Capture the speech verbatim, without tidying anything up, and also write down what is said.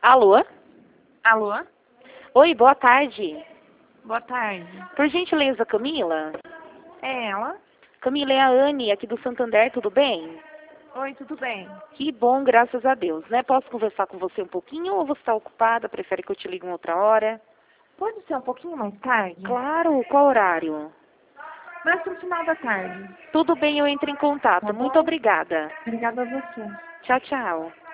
Alô? Alô? Oi, boa tarde. Boa tarde. Por gentileza, Camila? É ela? Camila, é a Anne, aqui do Santander, tudo bem? Oi, tudo bem? Que bom, graças a Deus, né? Posso conversar com você um pouquinho ou você está ocupada? Prefere que eu te ligue uma outra hora? Pode ser um pouquinho mais tarde? Claro, qual horário? Mais pro final da tarde. Tudo bem, eu entro em contato. Tá Muito bom? obrigada. Obrigada a você. Tchau, tchau.